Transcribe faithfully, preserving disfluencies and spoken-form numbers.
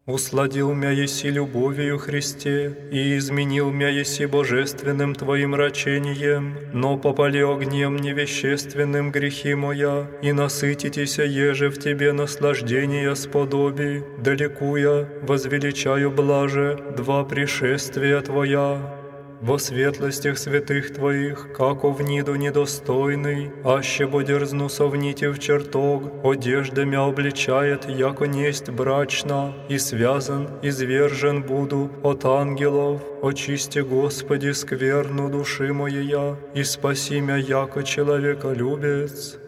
Усладил мя еси любовью Христе, и изменил мя еси божественным Твоим рачением, но попали огнем невещественным грехи моя, и насытитеся еже в Тебе наслаждения сподоби, далекуя, возвеличаю блаже два пришествия Твоя. Во светлостях святых Твоих, како в ниду недостойный, аще бо дерзну совните в чертог, одежда мя обличает, яко несть брачна, и связан, извержен буду от ангелов. Очисти, Господи, скверну души моей, и спаси мя, яко человеколюбец.